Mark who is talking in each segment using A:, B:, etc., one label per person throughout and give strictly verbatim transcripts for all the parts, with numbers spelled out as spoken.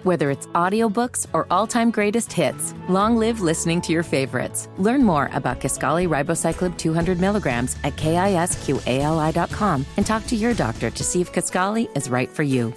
A: Whether it's audiobooks or all-time greatest hits, long live listening to your favorites. Learn more about Kisqali Ribociclib two hundred milligrams at kisqali dot com and talk to your doctor to see if Kisqali is right for you.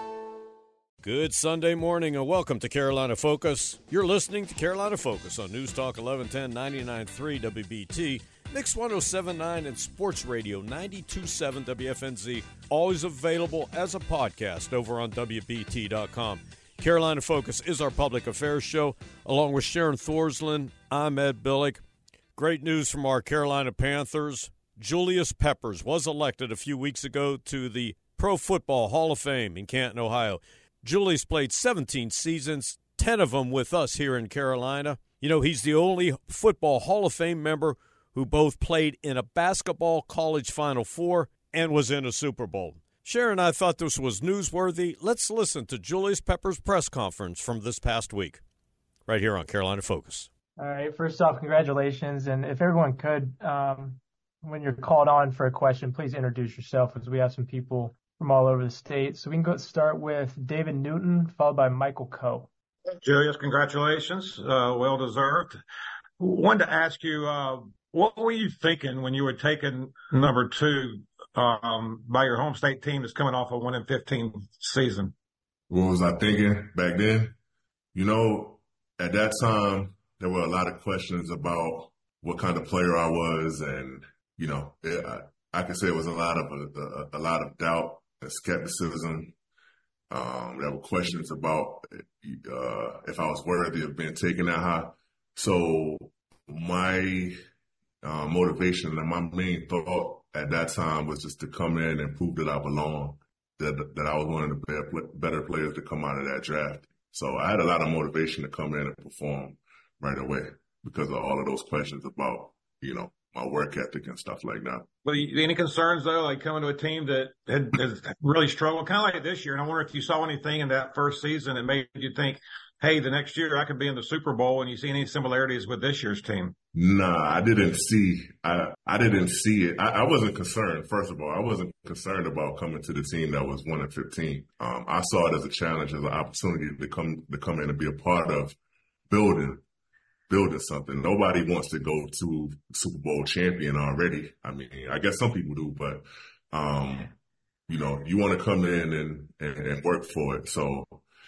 B: Good Sunday morning and welcome to Carolina Focus. You're listening to Carolina Focus on News Talk eleven ten, ninety-nine point three W B T, Mix one oh seven point nine, and Sports Radio ninety-two point seven W F N Z. Always available as a podcast over on W B T dot com. Carolina Focus is our public affairs show. Along with Sharon Thorsland, I'm Ed Billick. Great news from our Carolina Panthers. Julius Peppers was elected a few weeks ago to the Pro Football Hall of Fame in Canton, Ohio. Julius played seventeen seasons, ten of them with us here in Carolina. You know, he's the only Football Hall of Fame member who both played in a basketball college Final Four and was in a Super Bowl. Sharon and I thought this was newsworthy. Let's listen to Julius Peppers' press conference from this past week, right here on Carolina Focus.
C: All right, first off, congratulations. And if everyone could, um, when you're called on for a question, please introduce yourself, as we have some people from all over the state. So we can go start with David Newton, followed by Michael Coe.
D: Julius, congratulations. Uh, well deserved. Wanted to ask you, uh, what were you thinking when you were taking number two um, by your home state team that's coming off a one and fifteen season?
E: What was I thinking back then? You know, at that time, there were a lot of questions about what kind of player I was. And, you know, it, I, I could say it was a lot of a, a, a lot of doubt and skepticism. Um, there were questions about uh, if I was worthy of being taken that high. So my uh, motivation and my main thought at that time was just to come in and prove that I belong, that that I was one of the better, better players to come out of that draft. So I had a lot of motivation to come in and perform right away because of all of those questions about, you know, my work ethic and stuff like that.
D: Well, any concerns, though, like coming to a team that had, has really struggled, kind of like this year? And I wonder if you saw anything in that first season that made you think, hey, the next year I could be in the Super Bowl, and you see any similarities with this year's team?
E: Nah, I didn't see I I didn't see it. I, I wasn't concerned, first of all. I wasn't concerned about coming to the team that was one and fifteen. Um, I saw it as a challenge, as an opportunity to come to come in and be a part of building building something. Nobody wants to go to Super Bowl champion already. I mean, I guess some people do, but, um, you know, you want to come in and, and, and work for it. So,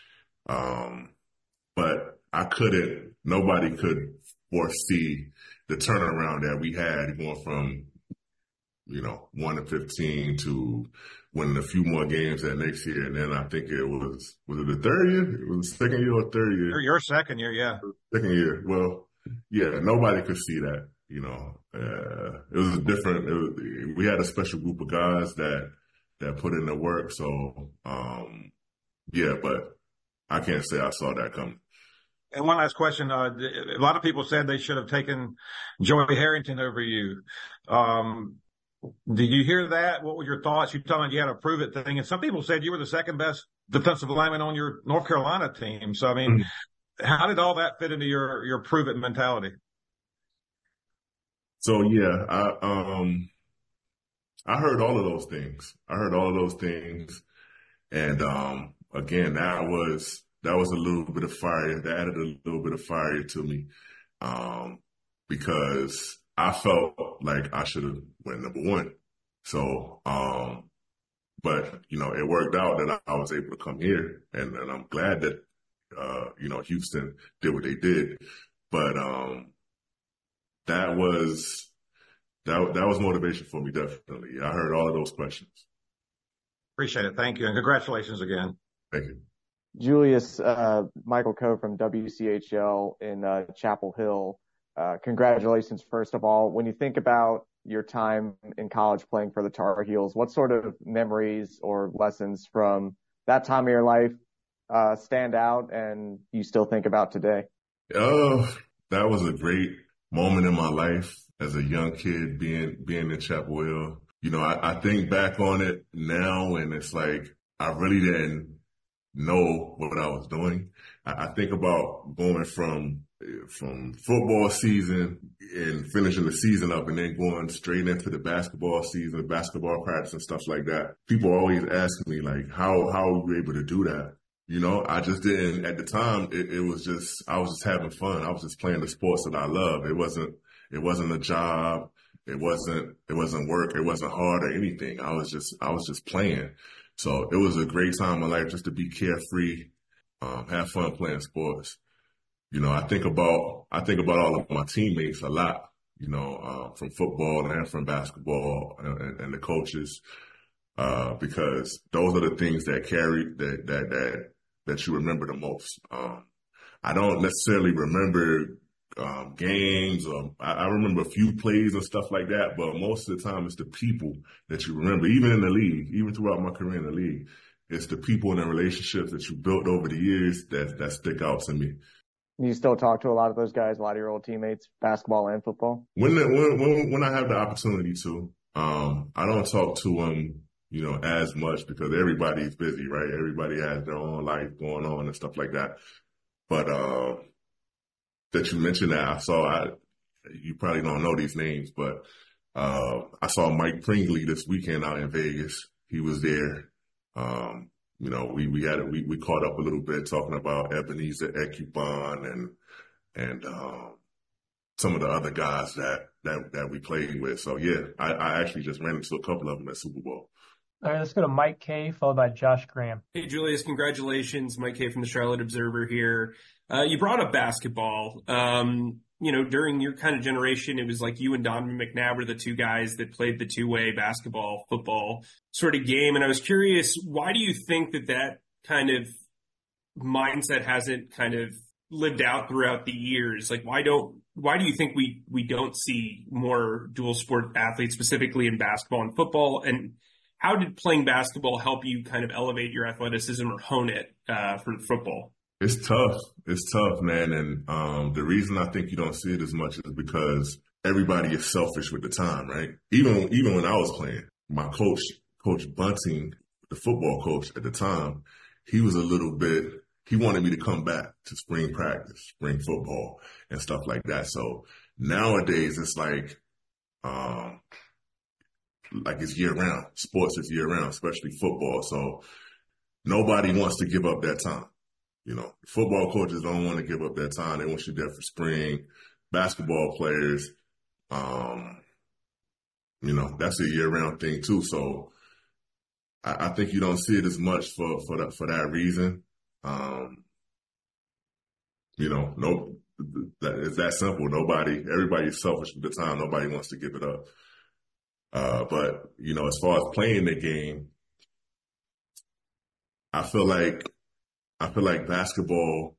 E: um, but I couldn't, nobody could foresee the turnaround that we had going from, you know, one to fifteen to winning a few more games that next year. And then I think it was, was it the third year? It was the second year or third year?
D: Your second year, yeah.
E: Second year. Well, yeah, nobody could see that, you know. Uh, it was a different, it was, we had a special group of guys that, that put in the work. So, um, yeah, but I can't say I saw that coming.
D: And one last question. Uh, a lot of people said they should have taken Joey Harrington over you. Um, Did you hear that? What were your thoughts? You told me you had a prove it thing. And some people said you were the second best defensive lineman on your North Carolina team. So, I mean, mm-hmm. how did all that fit into your, your prove it mentality?
E: So, yeah, I, um, I heard all of those things. I heard all of those things. And, um, again, that was, that was a little bit of fire. That added a little bit of fire to me. Um, because I felt like I should have went number one. So, um, but, you know, it worked out that I was able to come here, and, and I'm glad that, uh, you know, Houston did what they did. But, um, that was, that, that was motivation for me, definitely. I heard all of those questions.
D: Appreciate it. Thank you. And congratulations again.
E: Thank you.
F: Julius, uh, Michael Coe from W C H L in uh, Chapel Hill. Uh, congratulations, first of all. When you think about your time in college playing for the Tar Heels, what sort of memories or lessons from that time of your life uh, stand out and you still think about today?
E: Oh, that was a great moment in my life as a young kid being being in Chapel Hill. You know, I, I think back on it now, and it's like I really didn't know what I was doing. I, I think about going from from football season and finishing the season up and then going straight into the basketball season, basketball practice and stuff like that. People always ask me, like, how, how were you able to do that? You know, I just didn't, at the time, it, it was just, I was just having fun. I was just playing the sports that I love. It wasn't, it wasn't a job. It wasn't, it wasn't work. It wasn't hard or anything. I was just, I was just playing. So it was a great time in life just to be carefree, um, have fun playing sports. You know, I think about, I think about all of my teammates a lot, you know, uh, from football and from basketball and, and the coaches, uh, because those are the things that carry, that, that, that, that you remember the most. Um, I don't necessarily remember um, games. Or I, I remember a few plays and stuff like that, but most of the time it's the people that you remember, even in the league, even throughout my career in the league. It's the people and the relationships that you built over the years that, that stick out to me.
F: You still talk to a lot of those guys, a lot of your old teammates, basketball and football? When
E: the, when, when, when I have the opportunity to, um, I don't talk to them, you know, as much because everybody's busy, right? Everybody has their own life going on and stuff like that. But, uh, that you mentioned that I saw, I, you probably don't know these names, but, uh, I saw Mike Pringley this weekend out in Vegas. He was there. Um, you know, we, we had, we, we caught up a little bit talking about Ebenezer Ekubon and, and, um, some of the other guys that, that, that we played with. So yeah, I, I actually just ran into a couple of them at Super Bowl.
C: All right, let's go to Mike K, followed by Josh Graham.
G: Hey, Julius, congratulations. Mike K from the Charlotte Observer here. Uh, you brought up basketball. Um, you know, during your kind of generation, it was like you and Donovan McNabb were the two guys that played the two-way basketball, football sort of game. And I was curious, why do you think that that kind of mindset hasn't kind of lived out throughout the years? Like, why don't, why do you think we, we don't see more dual sport athletes, specifically in basketball and football? And how did playing basketball help you kind of elevate your athleticism or hone it uh, for football?
E: It's tough. It's tough, man. And um, the reason I think you don't see it as much is because everybody is selfish with the time, right? Even even when I was playing, my coach, Coach Bunting, the football coach at the time, he was a little bit, he wanted me to come back to spring practice, spring football and stuff like that. So nowadays it's like, um, like it's year round. Sports is year round, especially football. So nobody wants to give up that time. You know, football coaches don't want to give up that time. They want you there for spring. Basketball players, um, you know, that's a year round thing too. So I, I think you don't see it as much for, for that, for that reason. Um, you know, no, that, it's that simple. Nobody, everybody's selfish with the time. Nobody wants to give it up. Uh, but, you know, as far as playing the game, I feel like, I feel like basketball,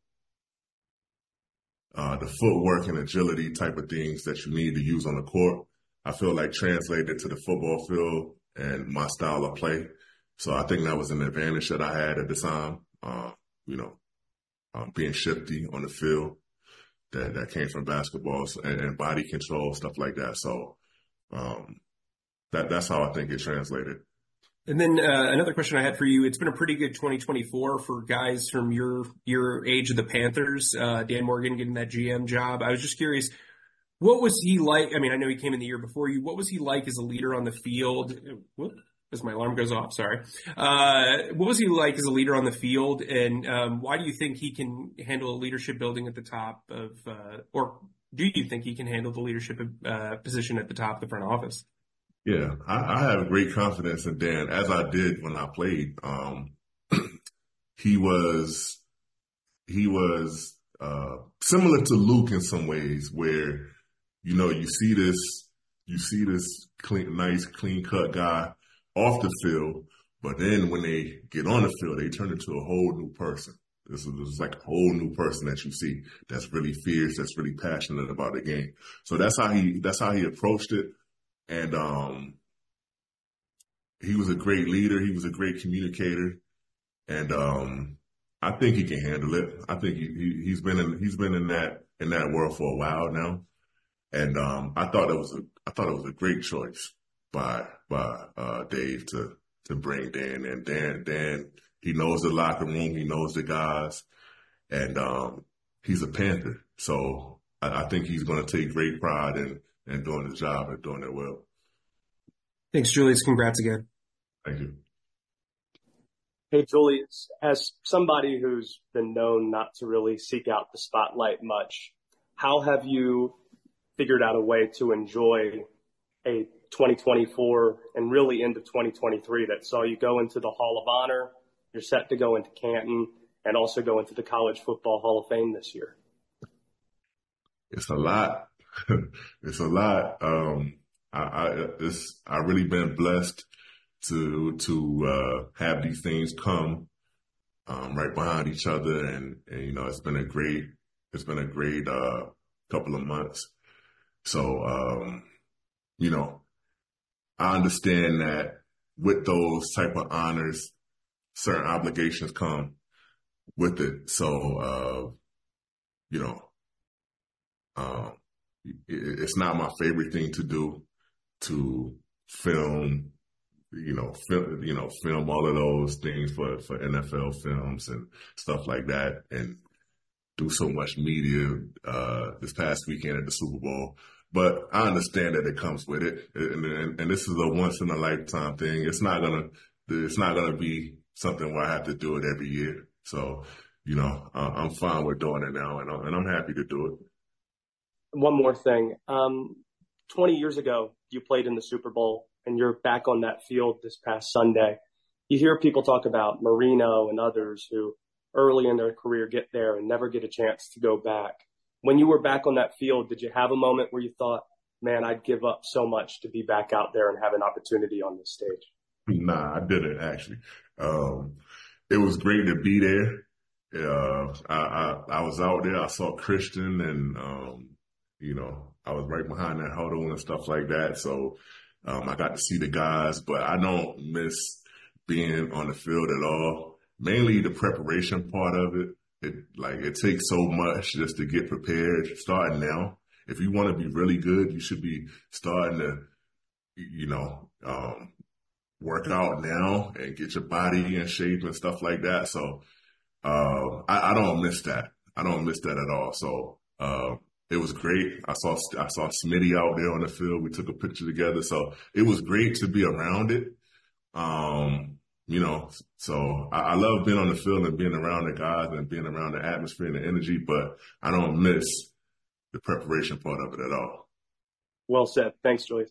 E: uh, the footwork and agility type of things that you need to use on the court, I feel like translated to the football field and my style of play. So I think that was an advantage that I had at the time, uh, you know, um, being shifty on the field that, that came from basketball and, and body control, stuff like that. So, um, that, that's how I think it translated.
G: And then uh, another question I had for you, it's been a pretty good twenty twenty-four for guys from your your age of the Panthers, uh, Dan Morgan getting that G M job. I was just curious, what was he like? I mean, I know he came in the year before you. What was he like as a leader on the field? Whoop, as my alarm goes off, sorry. Uh, what was he like as a leader on the field? And um, why do you think he can handle a leadership building at the top of uh, – or do you think he can handle the leadership uh, position at the top of the front office?
E: Yeah, I, I have great confidence in Dan, as I did when I played. Um, he was, he was, uh, similar to Luke in some ways where, you know, you see this, you see this clean, nice, clean cut guy off the field, but then when they get on the field, they turn into a whole new person. This is, this is like a whole new person that you see that's really fierce, that's really passionate about the game. So that's how he, that's how he approached it. And um, he was a great leader. He was a great communicator, and um, I think he can handle it. I think he, he he's been in he's been in that in that world for a while now, and um, I thought it was a I thought it was a great choice by by uh, Dave to to bring Dan in. Dan Dan he knows the locker room. He knows the guys, and um, he's a Panther, so I, I think he's going to take great pride in. and doing the job and doing it well.
G: Thanks, Julius. Congrats again.
E: Thank you.
H: Hey, Julius, as somebody who's been known not to really seek out the spotlight much, how have you figured out a way to enjoy a twenty twenty-four and really into twenty twenty-three that saw you go into the Hall of Honor, you're set to go into Canton, and also go into the College Football Hall of Fame this year?
E: It's a lot. It's a lot. Um, I, I, it's, I really been blessed to, to, uh, have these things come, um, right behind each other. And, and, you know, it's been a great, it's been a great, uh, couple of months. So, um, you know, I understand that with those type of honors, certain obligations come with it. So, uh, you know, um, it, it's not my favorite thing to do, to film, you know, film, you know, film all of those things for, for N F L films and stuff like that, and do so much media, uh, this past weekend at the Super Bowl. But I understand that it comes with it. And, and, and this is a once in a lifetime thing. It's not gonna, it's not gonna be something where I have to do it every year. So, you know, uh, I'm fine with doing it now, and I'm, and I'm happy to do it.
H: One more thing. Um, twenty years ago, you played in the Super Bowl, and you're back on that field this past Sunday. You hear people talk about Marino and others who early in their career get there and never get a chance to go back. When you were back on that field, did you have a moment where you thought, man, I'd give up so much to be back out there and have an opportunity on this stage?
E: Nah, I didn't actually. Um, it was great to be there. Uh, I, I, I was out there. I saw Christian, and, um, you know, I was right behind that huddle and stuff like that. So, um, I got to see the guys, but I don't miss being on the field at all. Mainly the preparation part of it. It, like, it takes so much just to get prepared starting now. If you want to be really good, you should be starting to, you know, um, work out now and get your body in shape and stuff like that. So, uh, I, I don't miss that. I don't miss that at all. So, uh, it was great. I saw, I saw Smitty out there on the field. We took a picture together. So it was great to be around it. Um, you know, so I, I love being on the field and being around the guys and being around the atmosphere and the energy, but I don't miss the preparation part of it at all.
H: Well said. Thanks, Julius.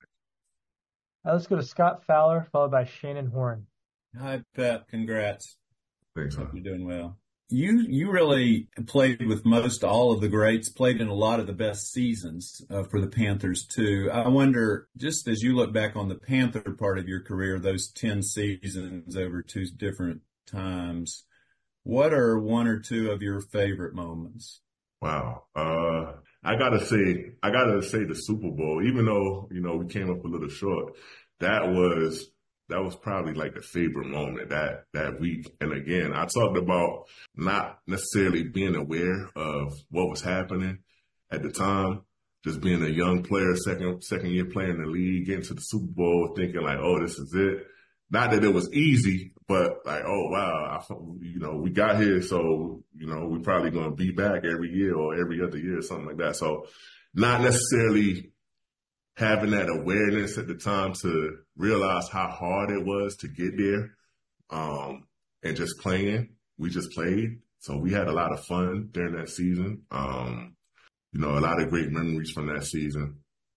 C: Now let's go to Scott Fowler, followed by Shannon Horn.
I: Hi, Pep. Congrats.
E: Thanks,
I: Hope
E: man.
I: you're doing well. You you really played with most all of the greats, played in a lot of the best seasons uh, for the Panthers, too. I wonder, just as you look back on the Panther part of your career, those ten seasons over two different times, what are one or two of your favorite moments?
E: Wow. Uh, I gotta say, I gotta say the Super Bowl, even though, you know, we came up a little short, that was, that was probably like the favorite moment that, that week. And again, I talked about not necessarily being aware of what was happening at the time, just being a young player, second, second year player in the league, getting to the Super Bowl, thinking like, oh, this is it. Not that it was easy, but like, oh, wow, I, you know, we got here. So, you know, we're probably going to be back every year or every other year or something like that. So not necessarily having that awareness at the time to realize how hard it was to get there, um, and just playing. We just played. So we had a lot of fun during that season. Um, you know, a lot of great memories from that season.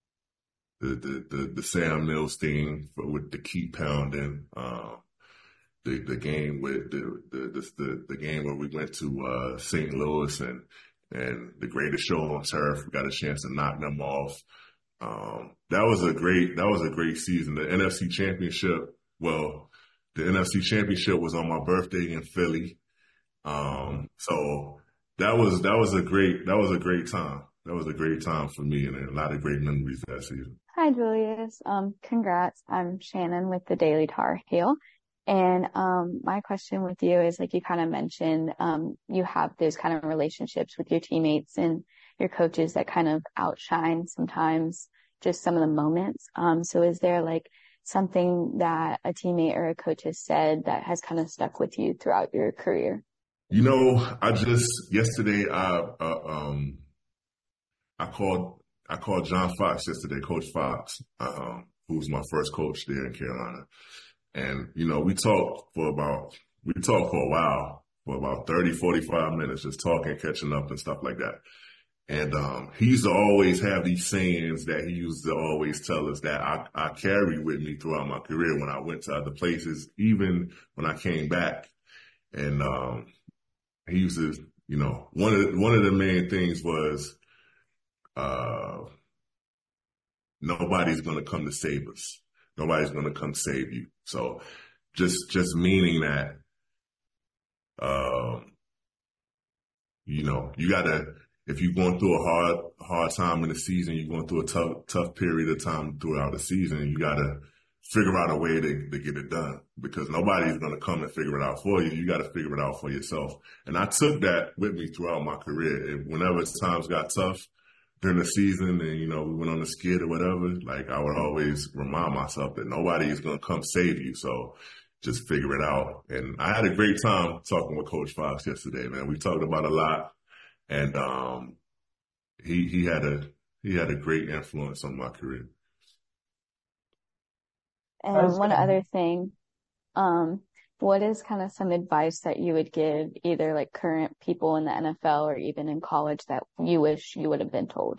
E: The, the, the, the Sam Mills thing for, with the key pounding, um, the, the game with the, the, the, the game where we went to, uh, Saint Louis and, and the greatest show on turf. We got a chance to knock them off. Um, that was a great, that was a great season. The N F C Championship, well, the N F C Championship was on my birthday in Philly. Um, so that was, that was a great, that was a great time. That was a great time for me, and a lot of great memories that season.
J: Hi, Julius. Um, congrats. I'm Shannon with the Daily Tar Heel. And, um, my question with you is, like you kind of mentioned, um, you have those kind of relationships with your teammates and your coaches that kind of outshine sometimes just some of the moments. Um, so is there like something that a teammate or a coach has said that has kind of stuck with you throughout your career?
E: You know, I just, yesterday, I, uh, um, I called, I called John Fox yesterday, Coach Fox, um, who was my first coach there in Carolina. And, you know, we talked for about we talked for a while, for about thirty, forty-five minutes, just talking, catching up and stuff like that. And um, he used to always have these sayings that he used to always tell us that I, I carry with me throughout my career when I went to other places, even when I came back. And um, he used to, you know, one of the, one of the main things was uh, nobody's going to come to save us. Nobody's going to come save you. So just just meaning that, uh, you know, you got to, if you're going through a hard hard time in the season, you're going through a tough tough period of time throughout the season, you got to figure out a way to, to get it done, because nobody's going to come and figure it out for you. You got to figure it out for yourself. And I took that with me throughout my career. And whenever times got tough during the season and, you know, we went on a skid or whatever, like I would always remind myself that nobody is going to come save you. So just figure it out. And I had a great time talking with Coach Fox yesterday, man. We talked about a lot. And um, he he had a he had a great influence on my career.
J: And one other thing, um, what is kind of some advice that you would give either like current people in the N F L or even in college that you wish you would have been told?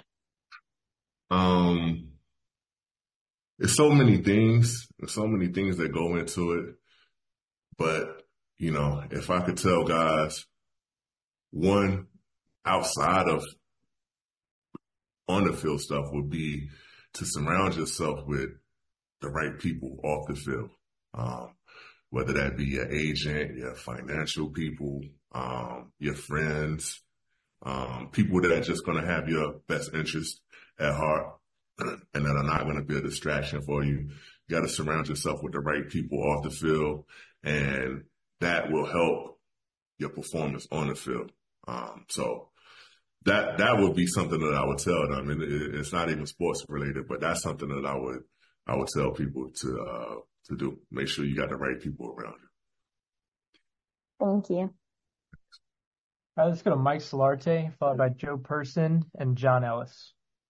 E: Um, there's so many things, there's so many things that go into it. But, you know, if I could tell guys, one, outside of on the field stuff, would be to surround yourself with the right people off the field, um, whether that be your agent, your financial people, um, your friends, um, people that are just going to have your best interest at heart and that are not going to be a distraction for you. You got to surround yourself with the right people off the field, and that will help your performance on the field. Um, so that that would be something that I would tell them. And it, it's not even sports related, but that's something that I would I would tell people to uh, to do. Make sure you got the right people around you.
J: Thank you.
C: All right, let's go to Mike Solarte, followed by Joe Person and John Ellis.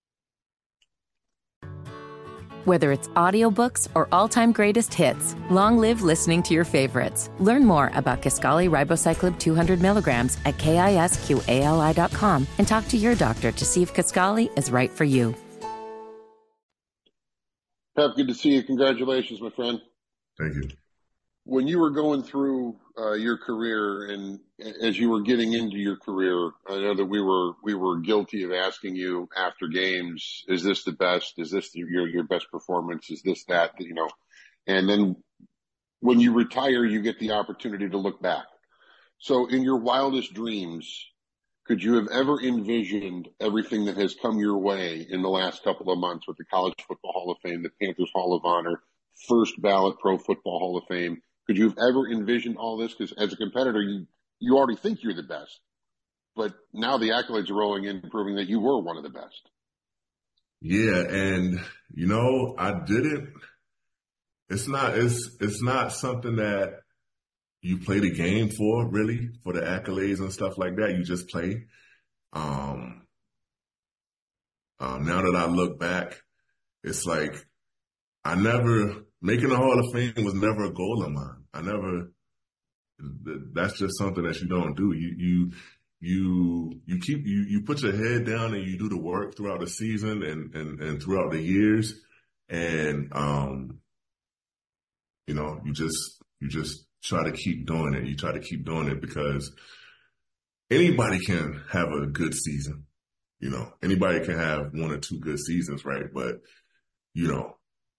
A: Whether it's audiobooks or all-time greatest hits, long live listening to your favorites. Learn more about Kisqali Ribociclib two hundred milligrams at kisqali dot com and talk to your doctor to see if Kisqali is right for you.
K: Pep, good to see you. Congratulations, my friend.
E: Thank you.
K: When you were going through uh, your career and as you were getting into your career, I know that we were we were guilty of asking you after games, is this the best? Is this your your best performance? Is this that, you know? And then when you retire, you get the opportunity to look back. So in your wildest dreams, could you have ever envisioned everything that has come your way in the last couple of months with the College Football Hall of Fame, the Panthers Hall of Honor, first ballot Pro Football Hall of Fame? Could you have ever envisioned all this? Because as a competitor, you, you already think you're the best. But now the accolades are rolling in, proving that you were one of the best.
E: Yeah, and, you know, I didn't – it's not it's it's not something that you play the game for, really, for the accolades and stuff like that. You just play. Um, um, now that I look back, it's like I never – making the Hall of Fame was never a goal of mine. I never – that's just something that you don't do. You you you you keep you, you put your head down and you do the work throughout the season and, and, and throughout the years. And um, you know, you just you just try to keep doing it. You try to keep doing it because anybody can have a good season. You know, anybody can have one or two good seasons, right? But you know,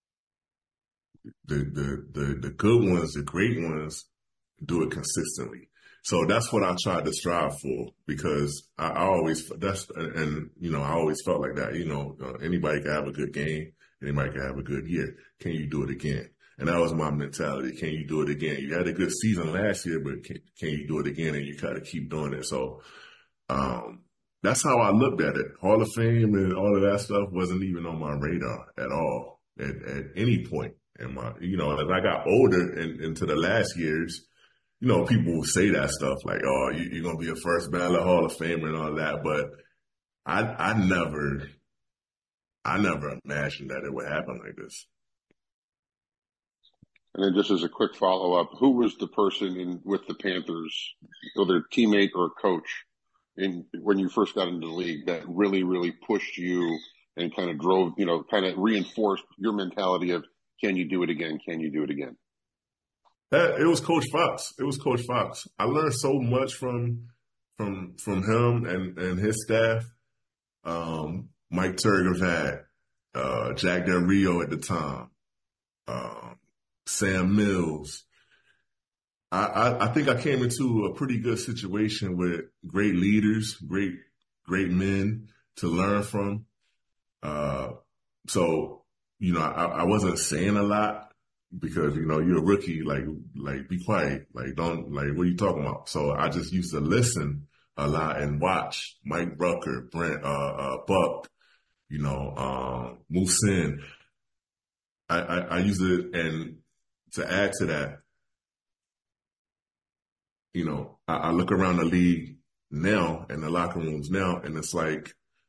E: The, the the the good ones, the great ones, do it consistently. So that's what I tried to strive for, because I, I always that's and you know I always felt like that. You know, uh, anybody can have a good game, anybody can have a good year. Can you do it again? And that was my mentality. Can you do it again? You had a good season last year, but can, can you do it again? And you gotta keep doing it. So um, that's how I looked at it. Hall of Fame and all of that stuff wasn't even on my radar at all at, at any point. And my, you know, as I got older and into the last years, you know, people will say that stuff like, "Oh, you, you're gonna be a first ballot Hall of Famer" and all that. But I, I never, I never imagined that it would happen like this.
K: And then just as a quick follow-up, who was the person in with the Panthers, whether teammate or coach, in when you first got into the league that really, really pushed you and kind of drove, you know, kind of reinforced your mentality of, can you do it again? Can you do it again?
E: That, it was Coach Fox. It was Coach Fox. I learned so much from from from him and, and his staff. Um, Mike Turgevad, uh, Jack Del Rio at the time, um, Sam Mills. I, I, I think I came into a pretty good situation with great leaders, great great men to learn from. Uh, so, you know, I, I wasn't saying a lot because, you know, you're a rookie, like, like, be quiet. Like, don't, like, what are you talking about? So I just used to listen a lot and watch Mike Rucker, Brent, uh, uh, Buck, you know, um, Musin. I, I, I used it, and to add to that, you know, I, I look around the league now and the locker rooms now, and it's like,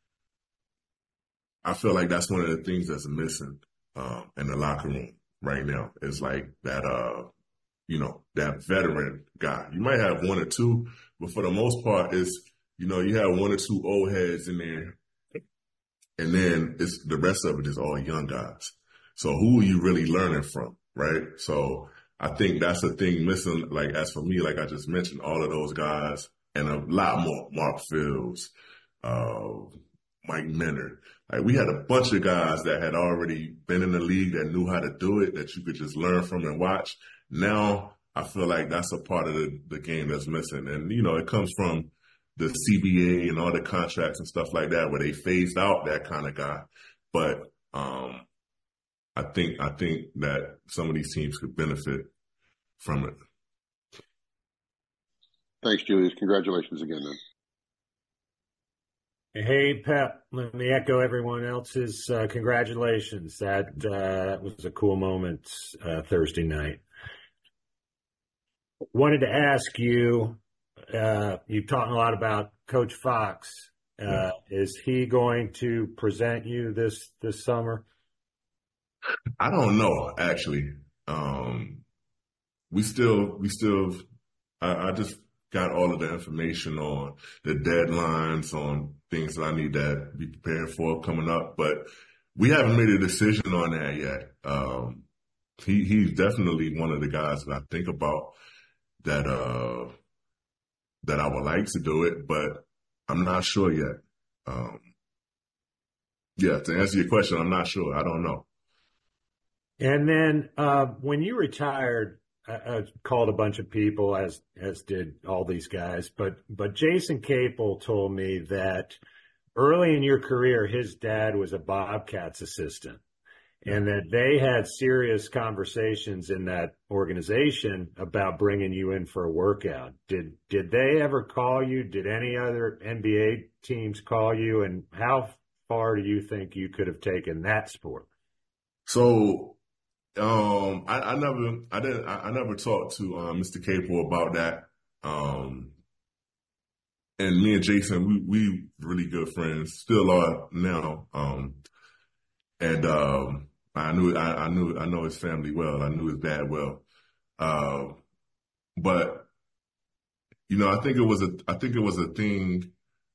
E: I feel like that's one of the things that's missing uh, in the locker room right now. Is like that, uh, you know, that veteran guy. You might have one or two, but for the most part, it's, you know, you have one or two old heads in there, and then it's the rest of it is all young guys. So who are you really learning from, right? So I think that's the thing missing. Like, as for me, like I just mentioned, all of those guys and a lot more. Mark Fields, uh, Mike Minard. Like, we had a bunch of guys that had already been in the league that knew how to do it, that you could just learn from and watch. Now I feel like that's a part of the, the game that's missing. And, you know, it comes from the C B A and all the contracts and stuff like that, where they phased out that kind of guy. But um, I think I think that some of these teams could benefit from it.
K: Thanks, Julius. Congratulations again, man.
L: Hey, Pep, let me echo everyone else's uh, congratulations. That, uh, that was a cool moment uh, Thursday night. Wanted to ask you, uh, you've talked a lot about Coach Fox. Uh, yeah. Is he going to present you this, this summer?
E: I don't know, actually. Um, we still, we still, I, I just got all of the information on the deadlines, on things that I need to be prepared for coming up, but we haven't made a decision on that yet. Um, he, he's definitely one of the guys that I think about that, uh, that I would like to do it, but I'm not sure yet. Um, yeah, to answer your question, I'm not sure. I don't know.
L: And then, uh, when you retired, I, I called a bunch of people, as as did all these guys, but but Jason Capel told me that early in your career, his dad was a Bobcats assistant, and that they had serious conversations in that organization about bringing you in for a workout. Did did they ever call you? Did any other N B A teams call you? And how far do you think you could have taken that sport?
E: So. Um, I, I never, I didn't, I, I never talked to uh, Mister Capel about that. Um, and me and Jason, we we really good friends, still are now. Um, and um, I knew, I, I knew, I know his family well. I knew his dad well. Uh, but you know, I think it was a, I think it was a thing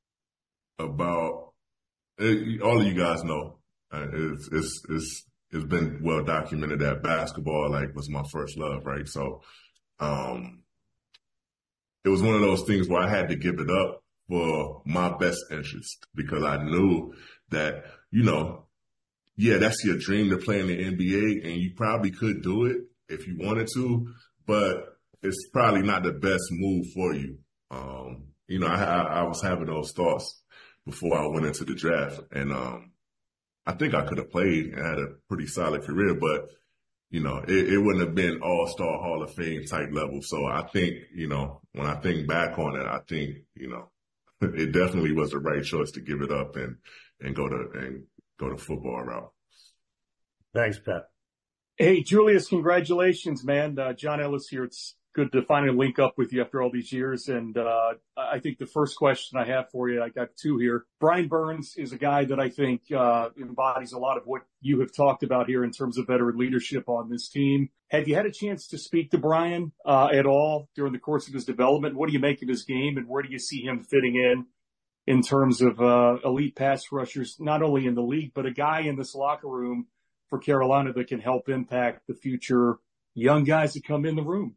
E: about it, all of you guys know. Uh, it's it's it's. It's been well documented that basketball, like, was my first love, right? So, um, it was one of those things where I had to give it up for my best interest, because I knew that, you know, yeah, that's your dream to play in the N B A, and you probably could do it if you wanted to, but it's probably not the best move for you. Um, you know, I, I, I was having those thoughts before I went into the draft, and, um, I think I could have played and had a pretty solid career, but, you know, it, it wouldn't have been all-star Hall of Fame type level. So I think, you know, when I think back on it, I think, you know, it definitely was the right choice to give it up and, and go to, and go to football route.
L: Thanks, Pat.
M: Hey, Julius, congratulations, man. Uh, John Ellis here. It's Good to finally link up with you after all these years. And uh, I think the first question I have for you, I got two here. Brian Burns is a guy that I think uh, embodies a lot of what you have talked about here in terms of veteran leadership on this team. Have you had a chance to speak to Brian uh, at all during the course of his development? What do you make of his game, and where do you see him fitting in in terms of uh, elite pass rushers, not only in the league, but a guy in this locker room for Carolina that can help impact the future young guys that come in the room?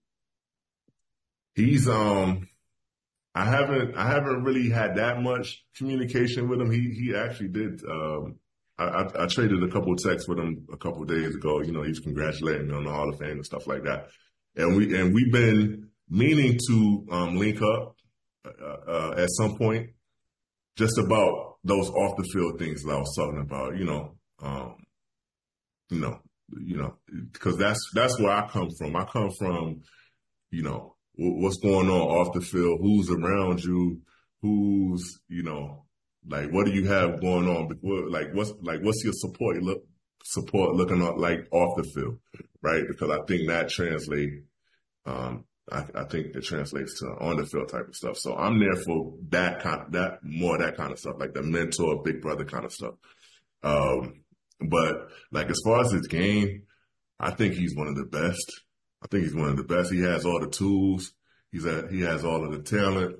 E: He's, um, I haven't, I haven't really had that much communication with him. He, he actually did, um, I, I, I traded a couple of texts with him a couple of days ago. You know, he's congratulating me on the Hall of Fame and stuff like that. And we, and we've been meaning to, um, link up, uh, uh, at some point, just about those off the field things that I was talking about, you know, um, you know, you know, because that's that's where I come from. I come from, you know, what's going on off the field, who's around you, who's, you know, like what do you have going on? Like what's like what's your support look support looking like off the field, right? Because I think that translates. Um, I, I think it translates to on the field type of stuff. So I'm there for that kind of that more that kind of stuff, like the mentor, big brother kind of stuff. Um, But, like, as far as his game, I think he's one of the best. I think he's one of the best. He has all the tools. He's a, he has all of the talent,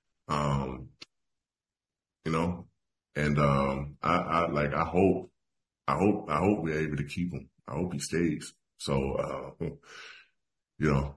E: um, you know, and um, I, I like, I hope, I hope, I hope we're able to keep him. I hope he stays. So, uh, you know,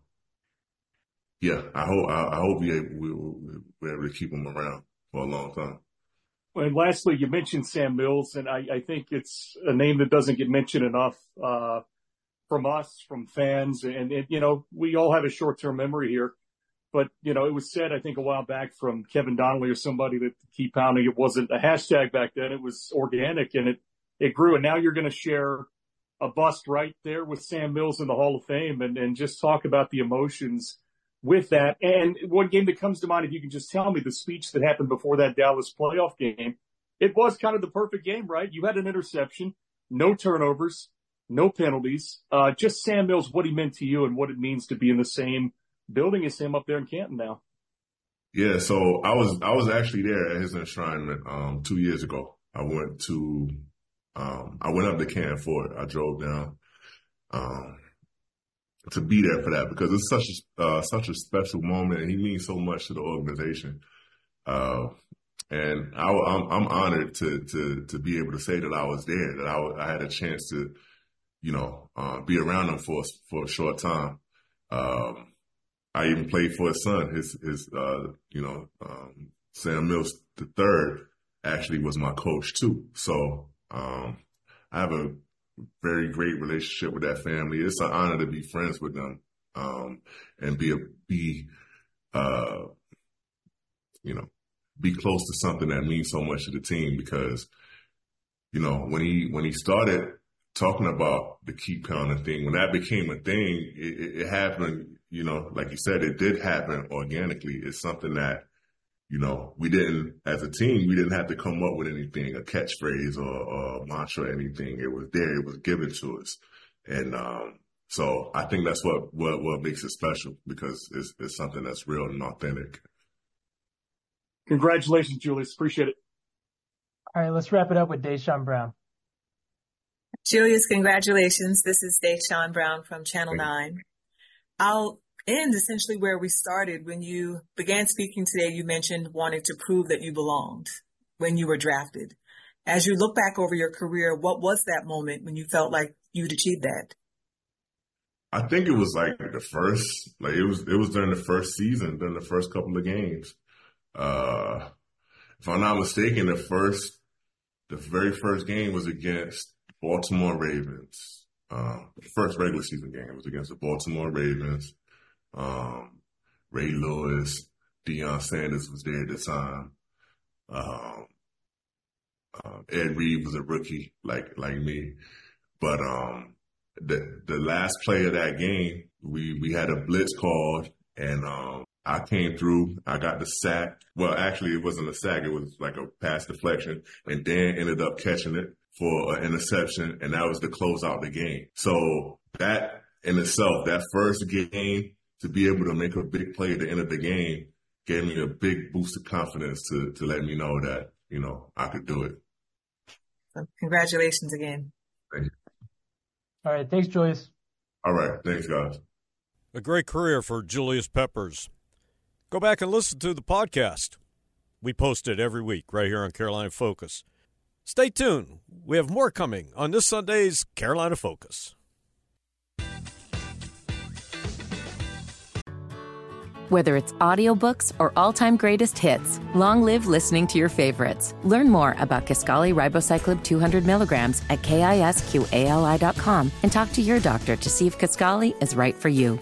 E: yeah, I hope, I, I hope we able, we, we're able to keep him around for a long time.
M: And lastly, you mentioned Sam Mills, and I, I think it's a name that doesn't get mentioned enough uh, from us, from fans. And, it, you know, we all have a short-term memory here. But, you know, it was said, I think, a while back from Kevin Donnelly or somebody that Keep Pounding, it wasn't a hashtag back then. It was organic, and it, it grew. And now you're going to share a bust right there with Sam Mills in the Hall of Fame and, and just talk about the emotions with that. And one game that comes to mind, if you can just tell me, the speech that happened before that Dallas playoff game, it was kind of the perfect game, right? You had an interception, no turnovers, no penalties, uh, just Sam Mills, what he meant to you and what it means to be in the same building as him up there in Canton now.
E: Yeah, so I was I was actually there at his enshrinement um, two years ago. I went to um, I went up to Canton for it. I drove down. Um, to be there for that because it's such a, uh, such a special moment and he means so much to the organization. Uh, and I, I'm, I'm honored to, to, to be able to say that I was there, that I, I had a chance to, you know, uh, be around him for, for a short time. Um, I even played for his son, his, his, uh, you know, um, Sam Mills the third actually was my coach too. So, um, I have a very great relationship with that family. It's an honor to be friends with them, um, and be, a, be, uh, you know, be close to something that means so much to the team because, you know, when he, when he started talking about the Keep Pounding thing, when that became a thing, it, it happened, you know, like you said, it did happen organically. It's something that, you know, we didn't, as a team, we didn't have to come up with anything, a catchphrase or, or a mantra or anything. It was there. It was given to us. And um, so I think that's what, what, what makes it special because it's, it's something that's real and authentic.
M: Congratulations, Julius. Appreciate it.
C: All right, let's wrap it up with Deshaun Brown.
N: Julius, congratulations. This is Deshaun Brown from Channel nine. I'll end essentially where we started. When you began speaking today, you mentioned wanting to prove that you belonged when you were drafted. As you look back over your career, what was that moment when you felt like you'd achieved that?
E: I think it was like the first, like it was, it was during the first season, during the first couple of games. Uh, if I'm not mistaken, the first, the very first game was against Baltimore Ravens. Um, the first regular season game was against the Baltimore Ravens. Um, Ray Lewis, Deion Sanders was there at the time. Um, uh, Ed Reed was a rookie like, like me. But, um, the, the last play of that game, we, we had a blitz called and, um, I came through, I got the sack. Well, actually it wasn't a sack. It was like a pass deflection and Dan ended up catching it for an interception and that was to close out the game. So that in itself, that first game, to be able to make a big play at the end of the game gave me a big boost of confidence to to let me know that, you know, I could do it.
N: So congratulations again.
E: Thank you.
C: All right. Thanks, Julius.
E: All right. Thanks, guys.
B: A great career for Julius Peppers. Go back and listen to the podcast. We post it every week right here on Carolina Focus. Stay tuned. We have more coming on this Sunday's Carolina Focus.
A: Whether it's audiobooks or all-time greatest hits, long live listening to your favorites. Learn more about Kisqali Ribociclib two hundred milligrams at kisqali dot com and talk to your doctor to see if Kisqali is right for you.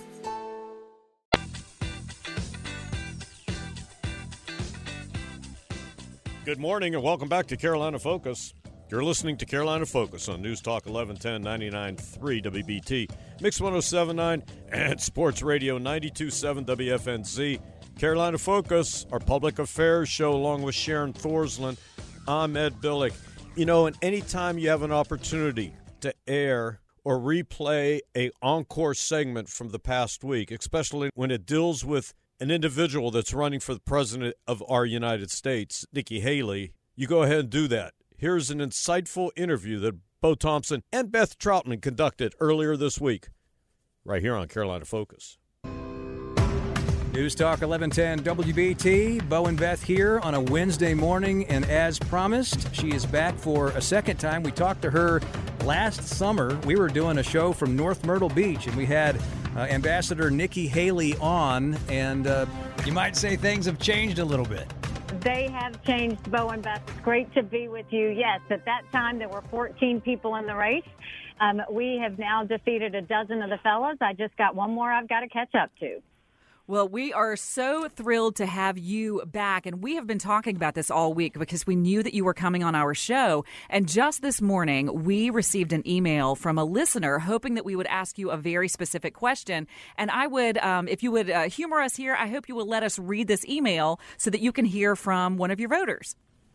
B: Good morning and welcome back to Carolina Focus. You're listening to Carolina Focus on News Talk eleven ten, ninety-nine point three W B T, Mix one oh seven point nine, and Sports Radio ninety-two point seven W F N Z. Carolina Focus, our public affairs show, along with Sharon Thorsland. I'm Ed Billick. You know, and anytime you have an opportunity to air or replay a encore segment from the past week, especially when it deals with an individual that's running for the president of our United States, Nikki Haley, you go ahead and do that. Here's an insightful interview that Bo Thompson and Beth Troutman conducted earlier this week, right here on Carolina Focus.
O: News Talk eleven ten W B T, Bo and Beth here on a Wednesday morning, and as promised, she is back for a second time. We talked to her last summer. We were doing a show from North Myrtle Beach, and we had uh, Ambassador Nikki Haley on, and uh, you might say things have changed a little bit.
P: They have changed, Bo and Beth. It's great to be with you. Yes, at that time there were fourteen people in the race. Um, we have now defeated a dozen of the fellas. I just got one more I've got to catch up to.
Q: Well, we are so thrilled to have you back, and we have been talking about this all week because we knew that you were coming on our show. And just this morning, we received an email from a listener hoping that we would ask you a very specific question. And I would, um, if you would uh, humor us here, I hope you will let us read this email so that you can hear from one of your voters.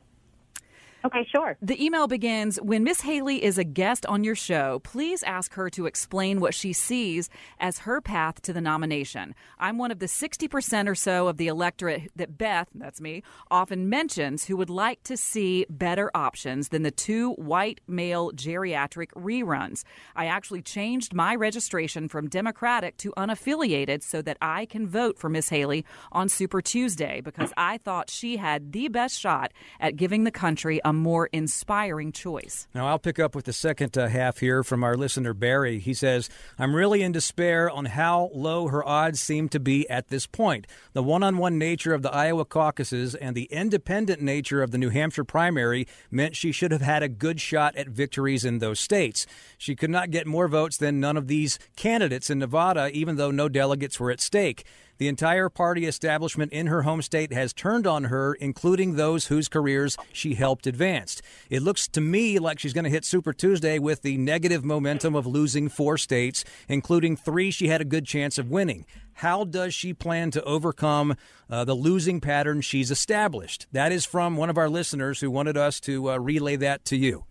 P: Okay, sure.
Q: The email begins, when Miss Haley is a guest on your show, please ask her to explain what she sees as her path to the nomination. I'm one of the sixty percent or so of the electorate that Beth, that's me, often mentions who would like to see better options than the two white male geriatric reruns. I actually changed my registration from Democratic to unaffiliated so that I can vote for Miss Haley on Super Tuesday because I thought she had the best shot at giving the country a more inspiring choice.
O: Now, I'll pick up with the second uh, half here from our listener, Barry. He says, I'm really in despair on how low her odds seem to be at this point. The one-on-one nature of the Iowa caucuses and the independent nature of the New Hampshire primary meant she should have had a good shot at victories in those states. She could not get more votes than none of these candidates in Nevada, even though no delegates were at stake. The entire party establishment in her home state has turned on her, including those whose careers she helped advance. It looks to me like she's going to hit Super Tuesday with the negative momentum of losing four states, including three she had a good chance of winning. How does she plan to overcome uh, the losing pattern she's established? That is from one of our listeners who wanted us to uh, relay that to you.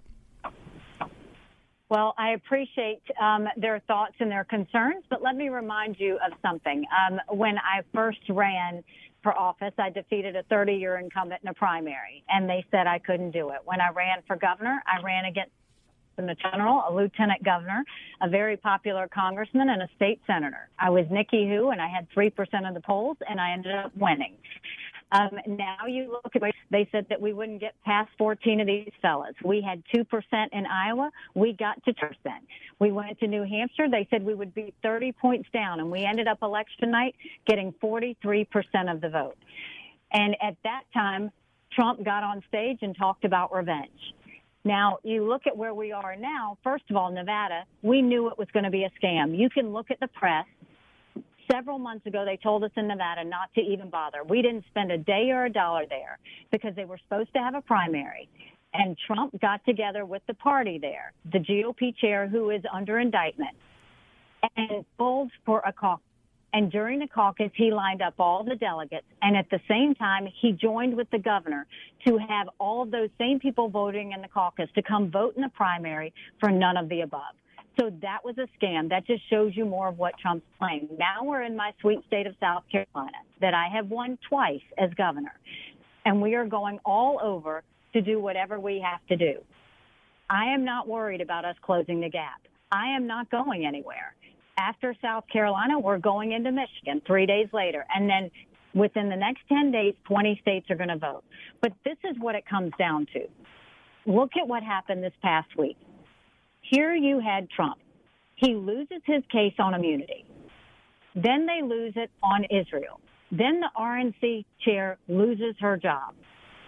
P: Well, I appreciate um, their thoughts and their concerns, but let me remind you of something. Um, when I first ran for office, I defeated a thirty-year incumbent in a primary, and they said I couldn't do it. When I ran for governor, I ran against the general, a lieutenant governor, a very popular congressman, and a state senator. I was Nikki Who, and I had three percent of the polls, and I ended up winning. Um, now you look at, they said that we wouldn't get past fourteen of these fellas. We had two percent in Iowa. We got to two percent. We went to New Hampshire. They said we would be thirty points down, and we ended up election night getting forty-three percent of the vote. And at that time, Trump got on stage and talked about revenge. Now, you look at where we are now. First of all, Nevada, we knew it was going to be a scam. You can look at the press. Several months ago, they told us in Nevada not to even bother. We didn't spend a day or a dollar there because they were supposed to have a primary. And Trump got together with the party there, the G O P chair who is under indictment, and pulled for a caucus. And during the caucus, he lined up all the delegates. And at the same time, he joined with the governor to have all of those same people voting in the caucus to come vote in the primary for none of the above. So that was a scam. That just shows you more of what Trump's playing. Now we're in my sweet state of South Carolina that I have won twice as governor. And we are going all over to do whatever we have to do. I am not worried about us closing the gap. I am not going anywhere. After South Carolina, we're going into Michigan three days later. And then within the next ten days, twenty states are going to vote. But this is what it comes down to. Look at what happened this past week. Here you had Trump. He loses his case on immunity. Then they lose it on Israel. Then the R N C chair loses her job.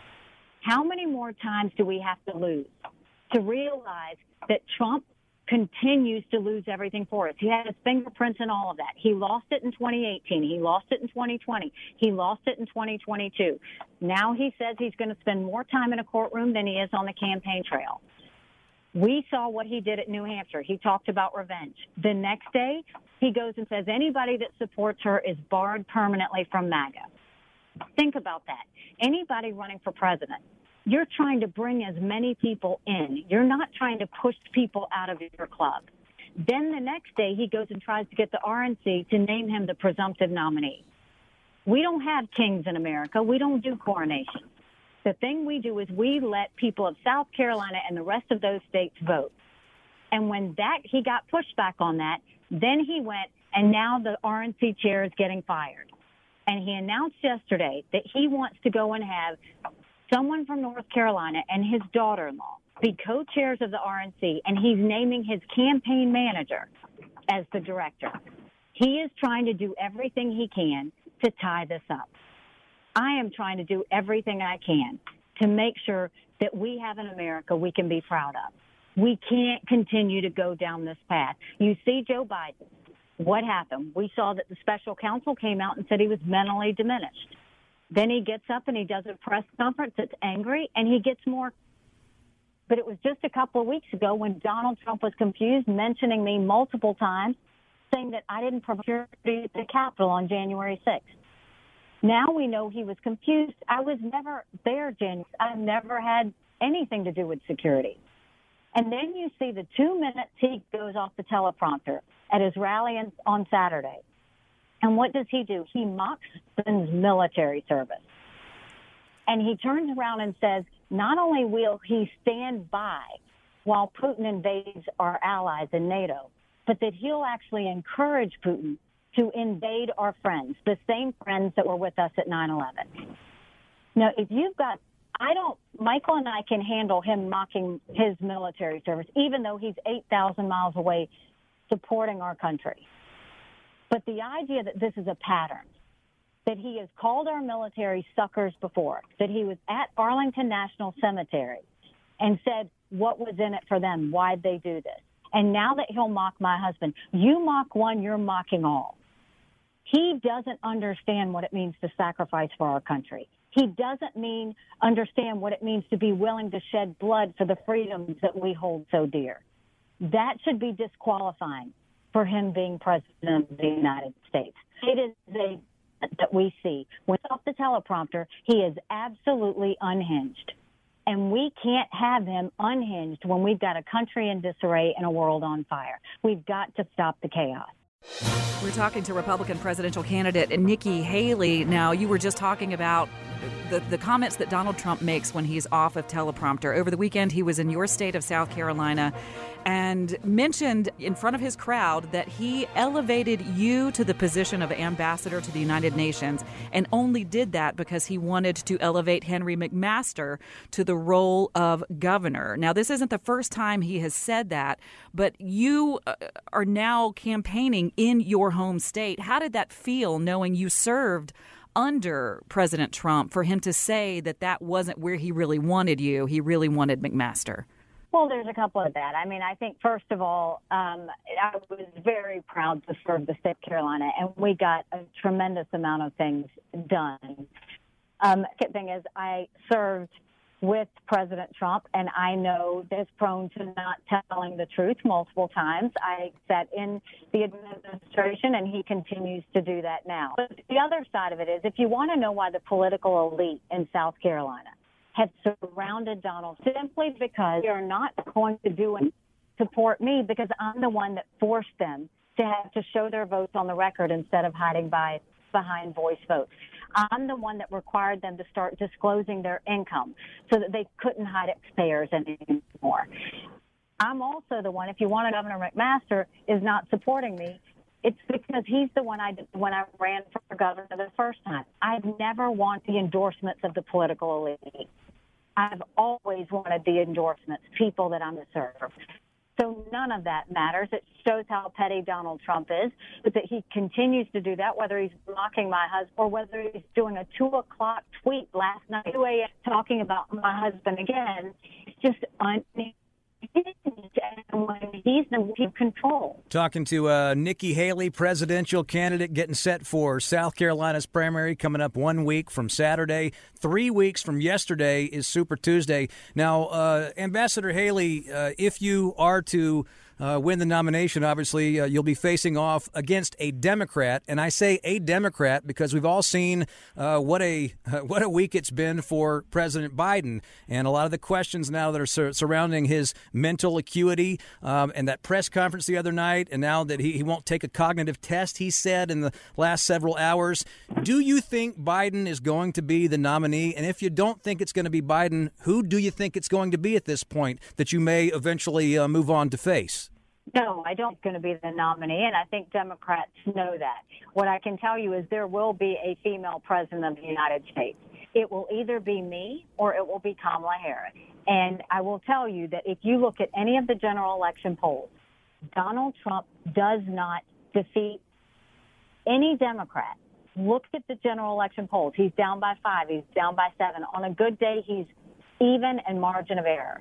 P: How many more times do we have to lose to realize that Trump continues to lose everything for us? He had his fingerprints in all of that. He lost it in twenty eighteen. He lost it in twenty twenty. He lost it in twenty twenty-two. Now he says he's going to spend more time in a courtroom than he is on the campaign trail. We saw what he did at New Hampshire. He talked about revenge. The next day, he goes and says anybody that supports her is barred permanently from MAGA. Think about that. Anybody running for president, you're trying to bring as many people in. You're not trying to push people out of your club. Then the next day, he goes and tries to get the R N C to name him the presumptive nominee. We don't have kings in America. We don't do coronations. The thing we do is we let people of South Carolina and the rest of those states vote. And when that he got pushback on that, then he went, and now the R N C chair is getting fired. And he announced yesterday that he wants to go and have someone from North Carolina and his daughter-in-law be co-chairs of the R N C, and he's naming his campaign manager as the director. He is trying to do everything he can to tie this up. I am trying to do everything I can to make sure that we have an America we can be proud of. We can't continue to go down this path. You see Joe Biden. What happened? We saw that the special counsel came out and said he was mentally diminished. Then he gets up and he does a press conference that's angry, and he gets more. But it was just a couple of weeks ago when Donald Trump was confused, mentioning me multiple times, saying that I didn't procure the Capitol on January sixth. Now we know he was confused. I was never there, Jen. I've never had anything to do with security. And then you see the two minutes he goes off the teleprompter at his rally on Saturday. And what does he do? He mocks Putin's military service. And he turns around and says, not only will he stand by while Putin invades our allies in NATO, but that he'll actually encourage Putin to invade our friends, the same friends that were with us at nine eleven. Now, if you've got, I don't, Michael and I can handle him mocking his military service, even though he's eight thousand miles away supporting our country. But the idea that this is a pattern, that he has called our military suckers before, that he was at Arlington National Cemetery and said what was in it for them, why'd they do this. And now that he'll mock my husband, you mock one, you're mocking all. He doesn't understand what it means to sacrifice for our country. He doesn't mean understand what it means to be willing to shed blood for the freedoms that we hold so dear. That should be disqualifying for him being president of the United States. It is a that we see. When off the teleprompter, he is absolutely unhinged. And we can't have him unhinged when we've got a country in disarray and a world on fire. We've got to stop the chaos.
Q: We're talking to Republican presidential candidate Nikki Haley. Now, you were just talking about the, the comments that Donald Trump makes when he's off of teleprompter. Over the weekend, he was in your state of South Carolina and mentioned in front of his crowd that he elevated you to the position of ambassador to the United Nations, and only did that because he wanted to elevate Henry McMaster to the role of governor. Now, this isn't the first time he has said that, but you are now campaigning in your home state. How did that feel, knowing you served under President Trump, for him to say that that wasn't where he really wanted you? He really wanted McMaster.
P: Well, there's a couple of that. I mean, I think, first of all, um, I was very proud to serve the state of Carolina, and we got a tremendous amount of things done. Um, the thing is, I served with President Trump, and I know that he's prone to not telling the truth multiple times. I sat in the administration, and he continues to do that now. But the other side of it is, if you want to know why the political elite in South Carolina have surrounded Donald, simply because they are not going to do it. support me because I'm the one that forced them to have to show their votes on the record instead of hiding by behind voice votes. I'm the one that required them to start disclosing their income so that they couldn't hide taxpayers anymore. I'm also the one, if you want, Governor McMaster is not supporting me, it's because he's the one I did when I ran for governor the first time. I've never wanted the endorsements of the political elite. I've always wanted the endorsements, people that I'm to serve. So none of that matters. It shows how petty Donald Trump is, but that he continues to do that, whether he's blocking my husband or whether he's doing a two o'clock tweet last night, two a.m. talking about my husband again. It's just unhinged. And when he's in control.
O: Talking to uh, Nikki Haley, presidential candidate, getting set for South Carolina's primary coming up one week from Saturday. Three weeks from yesterday is Super Tuesday. Now, uh, Ambassador Haley, uh, if you are to Uh, win the nomination, obviously, uh, you'll be facing off against a Democrat. And I say a Democrat because we've all seen uh, what a uh, what a week it's been for President Biden. And a lot of the questions now that are sur- surrounding his mental acuity um, and that press conference the other night, and now that he, he won't take a cognitive test, he said in the last several hours. Do you think Biden is going to be the nominee? And if you don't think it's going to be Biden, who do you think it's going to be at this point that you may eventually uh, move on to face?
P: No, I don't think it's going to be the nominee, and I think Democrats know that. What I can tell you is there will be a female president of the United States. It will either be me or it will be Kamala Harris. And I will tell you that if you look at any of the general election polls, Donald Trump does not defeat any Democrat. Look at the general election polls. He's down by five. He's down by seven. On a good day, he's even and margin of error.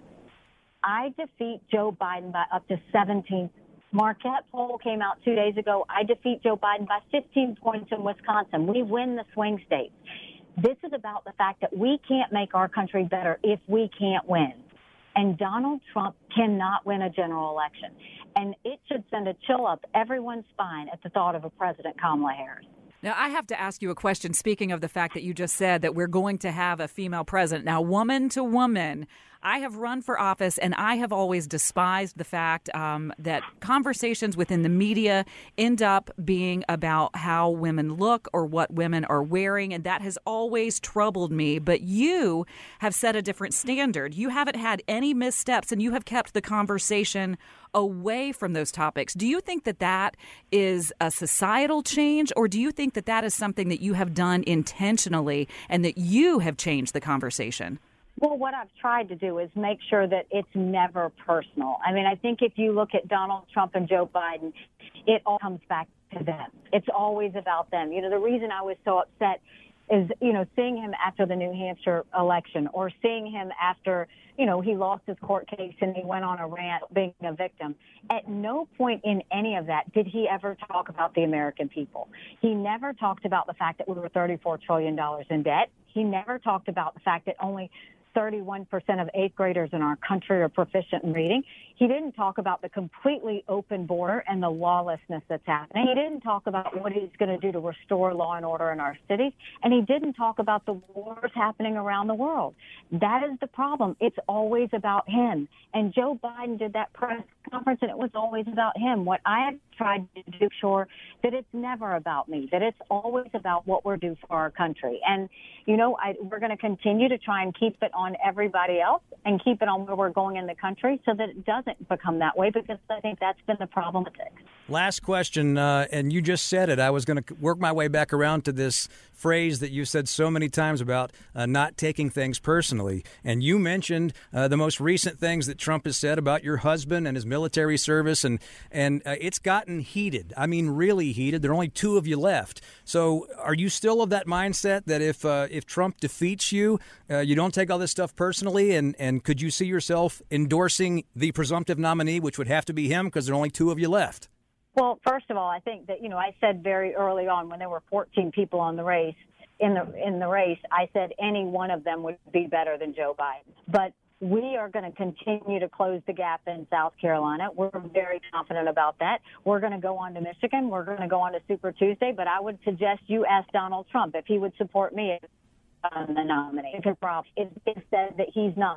P: I defeat Joe Biden by up to seventeen. Marquette poll came out two days ago. I defeat Joe Biden by fifteen points in Wisconsin. We win the swing states. This is about the fact that we can't make our country better if we can't win. And Donald Trump cannot win a general election. And it should send a chill up everyone's spine at the thought of a President Kamala Harris.
Q: Now, I have to ask you a question, speaking of the fact that you just said that we're going to have a female president. Now, woman to woman, I have run for office, and I have always despised the fact um, that conversations within the media end up being about how women look or what women are wearing, and that has always troubled me. But you have set a different standard. You haven't had any missteps, and you have kept the conversation away from those topics. Do you think that that is a societal change, or do you think that that is something that you have done intentionally and that you have changed the conversation?
P: Well, what I've tried to do is make sure that it's never personal. I mean, I think if you look at Donald Trump and Joe Biden, it all comes back to them. It's always about them. You know, the reason I was so upset is, you know, seeing him after the New Hampshire election or seeing him after, you know, he lost his court case and he went on a rant being a victim. At no point in any of that did he ever talk about the American people. He never talked about the fact that we were thirty-four trillion dollars in debt. He never talked about the fact that only thirty-one percent of eighth graders in our country are proficient in reading. He didn't talk about the completely open border and the lawlessness that's happening. He didn't talk about what he's going to do to restore law and order in our cities. And he didn't talk about the wars happening around the world. That is the problem. It's always about him. And Joe Biden did that press conference, and it was always about him. What I have tried to do, sure, that it's never about me, that it's always about what we're doing for our country. And, you know, I, we're going to continue to try and keep it on everybody else and keep it on where we're going in the country so that it doesn't become that way, because I think that's been the problem with it.
O: Last question, uh, and you just said it. I was going to work my way back around to this phrase that you said so many times about uh, not taking things personally. And you mentioned uh, the most recent things that Trump has said about your husband and his military service, and and uh, it's gotten heated. I mean, really heated. There are only two of you left. So are you still of that mindset that if uh, if Trump defeats you, uh, you don't take all this stuff personally? And, and could you see yourself endorsing the presumptive nominee, which would have to be him because there are only two of you left?
P: Well, first of all, I think that, you know, I said very early on when there were fourteen people on the race, in the in the race, I said any one of them would be better than Joe Biden. But we are going to continue to close the gap in South Carolina. We're very confident about that. We're going to go on to Michigan. We're going to go on to Super Tuesday. But I would suggest you ask Donald Trump if he would support me as um, the nominee. Because it, it says that he's not.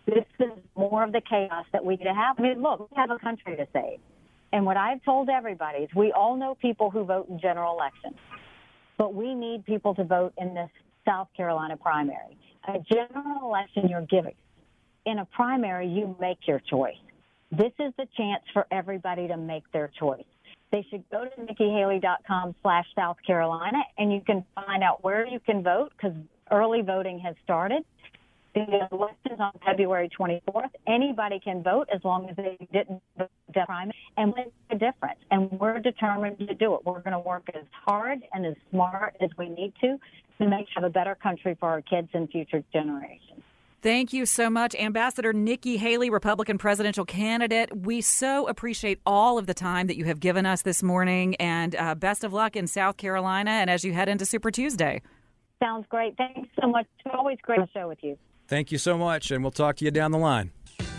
P: This is more of the chaos that we need to have. I mean, look, we have a country to save. And what I've told everybody is we all know people who vote in general elections, but we need people to vote in this South Carolina primary. A general election you're giving. In a primary, you make your choice. This is the chance for everybody to make their choice. They should go to nikki haley dot com slash South Carolina, and you can find out where you can vote because early voting has started. The election's on February twenty-fourth. Anybody can vote as long as they didn't vote the primary and make a difference. And we're determined to do it. We're going to work as hard and as smart as we need to to make have a better country for our kids and future generations.
Q: Thank you so much, Ambassador Nikki Haley, Republican presidential candidate. We so appreciate all of the time that you have given us this morning, and uh, best of luck in South Carolina and as you head into Super Tuesday.
P: Sounds great. Thanks so much. It's always great to show with you.
O: Thank you so much, and we'll talk to you down the line.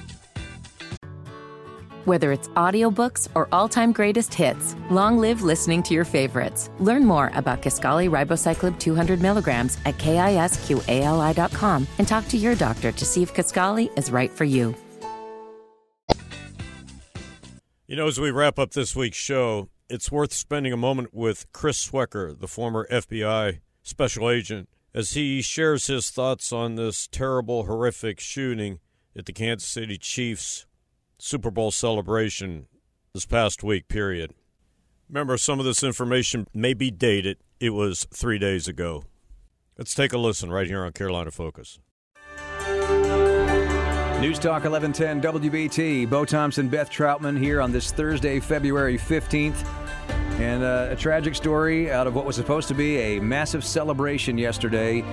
A: Whether it's audiobooks or all-time greatest hits, long live listening to your favorites. Learn more about Kisqali Ribociclib two hundred milligrams at kisqali dot com and talk to your doctor to see if Kisqali is right for you.
B: You know, as we wrap up this week's show, it's worth spending a moment with Chris Swecker, the former F B I special agent, as he shares his thoughts on this terrible, horrific shooting at the Kansas City Chiefs Super Bowl celebration this past week, period. Remember, some of this information may be dated. It was three days ago. Let's take a listen right here on Carolina Focus.
O: News Talk eleven ten W B T. Bo Thompson, Beth Troutman here on this Thursday, February fifteenth. And uh, a tragic story out of what was supposed to be a massive celebration yesterday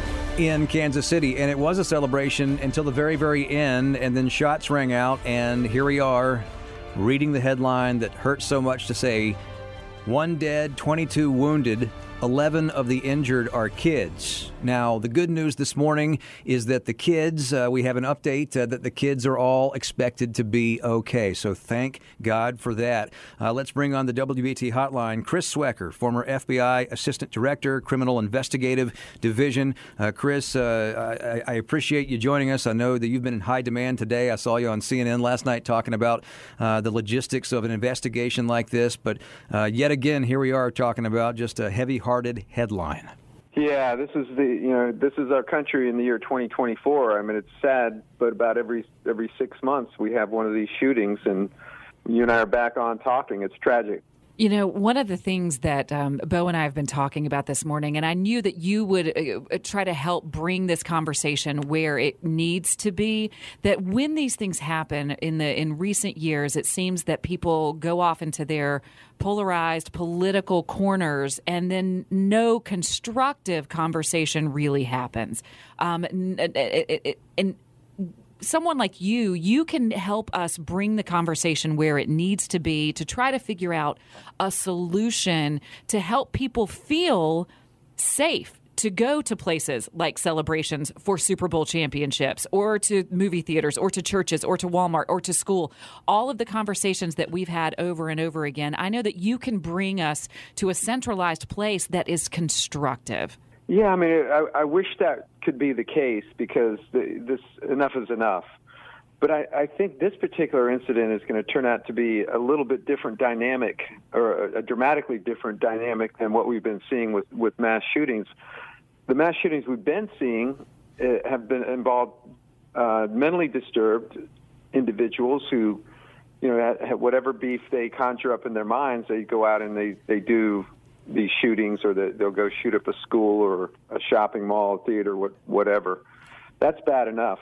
O: in Kansas City. And it was a celebration until the very, very end, and then shots rang out, and here we are reading the headline that hurts so much to say. One dead, twenty-two wounded, eleven of the injured are kids. Now, the good news this morning is that the kids, uh, we have an update uh, that the kids are all expected to be okay. So thank God for that. Uh, let's bring on the W B T hotline. Chris Swecker, former F B I Assistant Director, Criminal Investigative Division. Uh, Chris, uh, I, I appreciate you joining us. I know that you've been in high demand today. I saw you on C N N last night talking about uh, the logistics of an investigation like this. But uh, yet again, here we are talking about just a heavy-hearted headline.
R: Yeah, this is the you know this is our country in the year twenty twenty-four. I mean, it's sad, but about every every six months we have one of these shootings, and you and I are back on talking. It's tragic.
Q: You know, one of the things that um, Bo and I have been talking about this morning, and I knew that you would uh, try to help bring this conversation where it needs to be, that when these things happen in the in recent years, it seems that people go off into their polarized political corners, and then no constructive conversation really happens. Um, and, and, and someone like you, you can help us bring the conversation where it needs to be to try to figure out a solution to help people feel safe to go to places like celebrations for Super Bowl championships, or to movie theaters, or to churches, or to Walmart, or to school. All of the conversations that we've had over and over again, I know that you can bring us to a centralized place that is constructive.
R: Yeah, I mean, I, I wish that could be the case, because the, this enough is enough. But I, I think this particular incident is going to turn out to be a little bit different dynamic, or a, a dramatically different dynamic than what we've been seeing with, with mass shootings. The mass shootings we've been seeing uh, have been involved uh, mentally disturbed individuals who, you know, have whatever beef they conjure up in their minds, they go out and they, they do these shootings, or the, they'll go shoot up a school or a shopping mall, theater, what, whatever. That's bad enough.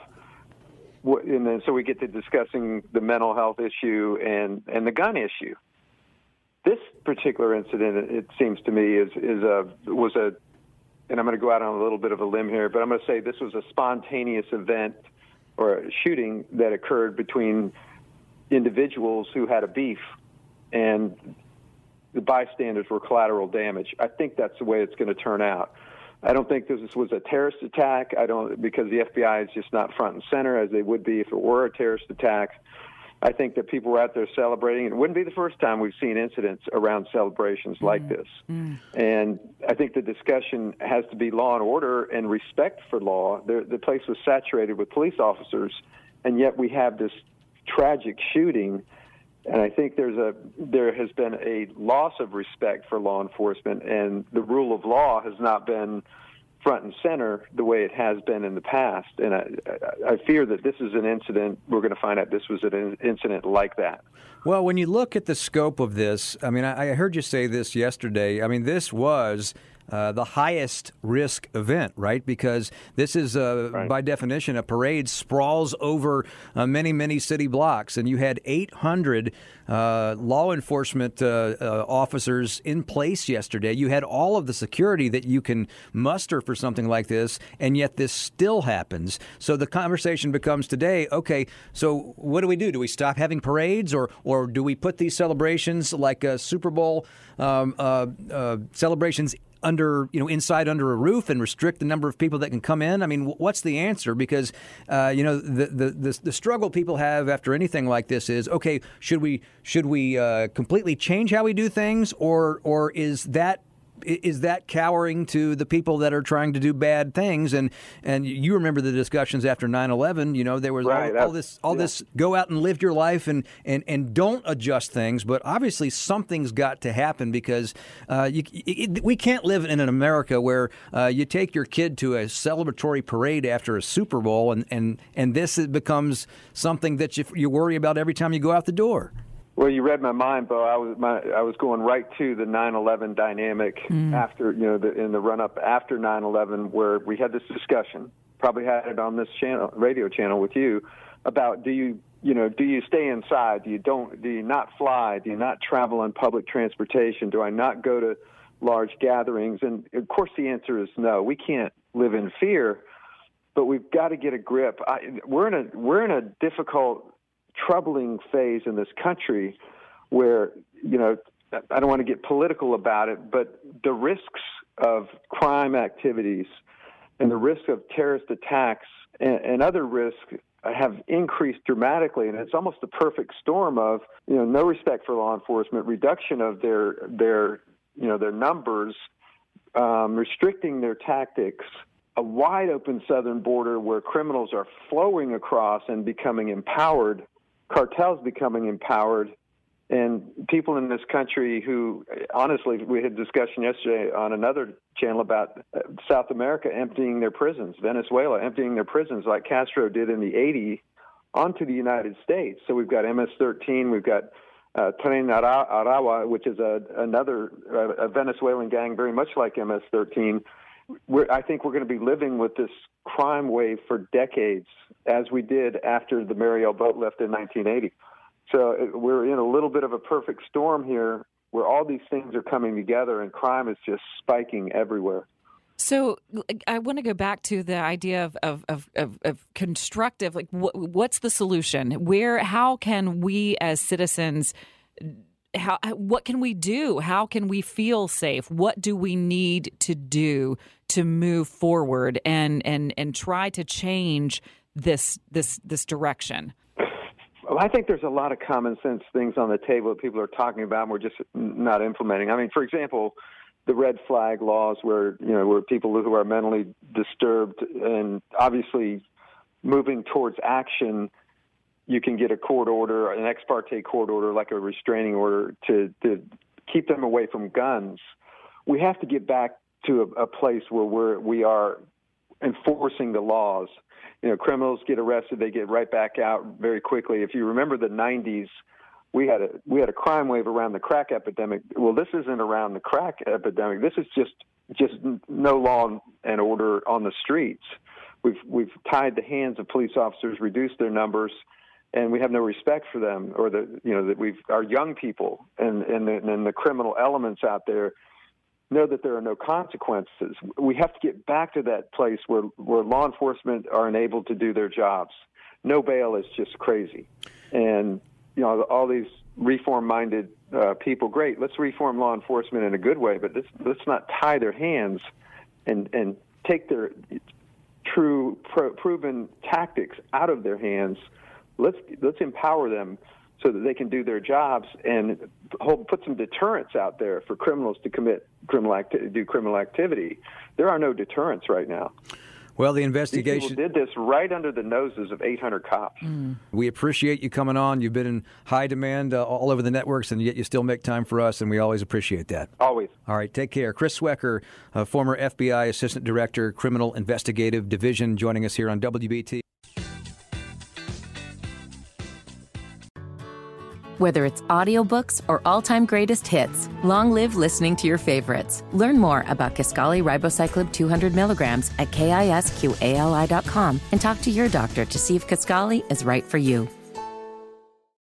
R: And then so we get to discussing the mental health issue and, and the gun issue. This particular incident, it seems to me, is is a was a, and I'm going to go out on a little bit of a limb here, but I'm going to say this was a spontaneous event or a shooting that occurred between individuals who had a beef, and the bystanders were collateral damage. I think that's the way it's going to turn out. I don't think this was a terrorist attack. I don't, because the F B I is just not front and center as they would be if it were a terrorist attack. I think that people were out there celebrating. It wouldn't be the first time we've seen incidents around celebrations like mm. this. Mm. And I think the discussion has to be law and order and respect for law. The, the place was saturated with police officers, and yet we have this tragic shooting. And I think there's a there has been a loss of respect for law enforcement, and the rule of law has not been front and center the way it has been in the past. And I, I fear that this is an incident, we're going to find out this was an incident like that.
O: Well, when you look at the scope of this, I mean, I heard you say this yesterday. I mean, this was uh, the highest risk event, right? Because this is, uh, right. by definition, a parade sprawls over uh, many, many city blocks. And you had eight hundred uh, law enforcement uh, uh, officers in place yesterday. You had all of the security that you can muster for something like this, and yet this still happens. So the conversation becomes today, okay, so what do we do? Do we stop having parades, or or do we put these celebrations like a Super Bowl um, uh, uh, celebrations under, you know, inside under a roof and restrict the number of people that can come in? I mean, what's the answer? Because, uh, you know, the, the the the struggle people have after anything like this is, okay, should we should we uh, completely change how we do things, or or is that Is that cowering to the people that are trying to do bad things? And and you remember the discussions after nine eleven, you know, there was
R: right,
O: all, all this, all yeah. this, go out and live your life and, and, and don't adjust things. But obviously something's got to happen, because uh, you, it, we can't live in an America where uh, you take your kid to a celebratory parade after a Super Bowl, and, and, and this becomes something that you, you worry about every time you go out the door.
R: Well, you read my mind, Bo. I was my, I was going right to the nine eleven dynamic mm. after, you know, the, in the run up after nine eleven, where we had this discussion. Probably had it on this channel, radio channel, with you, about do you, you know, do you stay inside? Do you don't? Do you not fly? Do you not travel on public transportation? Do I not go to large gatherings? And of course, the answer is no. We can't live in fear, but we've got to get a grip. I, we're in a we're in a difficult, troubling phase in this country where, you know, I don't want to get political about it, but the risks of crime activities and the risk of terrorist attacks and, and other risks have increased dramatically. And it's almost the perfect storm of, you know, no respect for law enforcement, reduction of their, their, you know, their numbers, um, restricting their tactics, a wide open southern border where criminals are flowing across and becoming empowered, cartels becoming empowered, and people in this country who, honestly, we had a discussion yesterday on another channel about South America emptying their prisons, Venezuela emptying their prisons like Castro did in the eighties onto the United States. So we've got M S thirteen, we've got uh, Tren Aragua, which is a, another uh, a Venezuelan gang very much like M S thirteen. We're, I think we're going to be living with this crime wave for decades, as we did after the Mariel boat lift in nineteen eighty. So we're in a little bit of a perfect storm here, where all these things are coming together and crime is just spiking everywhere.
Q: So I want to go back to the idea of of of, of, of constructive. Like, wh- what's the solution? Where? How can we as citizens? How, what can we do? How can we feel safe? What do we need to do to move forward and and and try to change this this this direction?
R: Well, I think there's a lot of common sense things on the table that people are talking about and we're just not implementing. I mean, for example, the red flag laws, where, you know, where people who are mentally disturbed and obviously moving towards action, you can get a court order, an ex parte court order, like a restraining order, to, to keep them away from guns. We have to get back to a, a place where we're, we are enforcing the laws. You know, criminals get arrested, they get right back out very quickly. If you remember the nineties, we had a we had a crime wave around the crack epidemic. Well, this isn't around the crack epidemic. This is just just no law and order on the streets. We've we've tied the hands of police officers, reduced their numbers, and we have no respect for them, or the you know that we've our young people and and the, and the criminal elements out there know that there are no consequences. We have to get back to that place where where law enforcement are enabled to do their jobs. No bail is just crazy, and you know all these reform-minded uh, people. Great, let's reform law enforcement in a good way, but let's let's not tie their hands and and take their true pro- proven tactics out of their hands let's let's empower them so that they can do their jobs and hold, put some deterrents out there for criminals to commit criminal acti- do criminal activity. There are no deterrents right now.
O: Well, the investigation...
R: These people did this right under the noses of eight hundred cops.
O: Mm. We appreciate you coming on. You've been in high demand uh, all over the networks, and yet you still make time for us, and we always appreciate that.
R: Always.
O: All right, take care. Chris Swecker, uh, former F B I Assistant Director, Criminal Investigative Division, joining us here on W B T.
A: Whether it's audiobooks or all-time greatest hits, long live listening to your favorites. Learn more about Kisqali Ribociclib two hundred milligrams at kisqali dot com and talk to your doctor to see if Kisqali is right for you.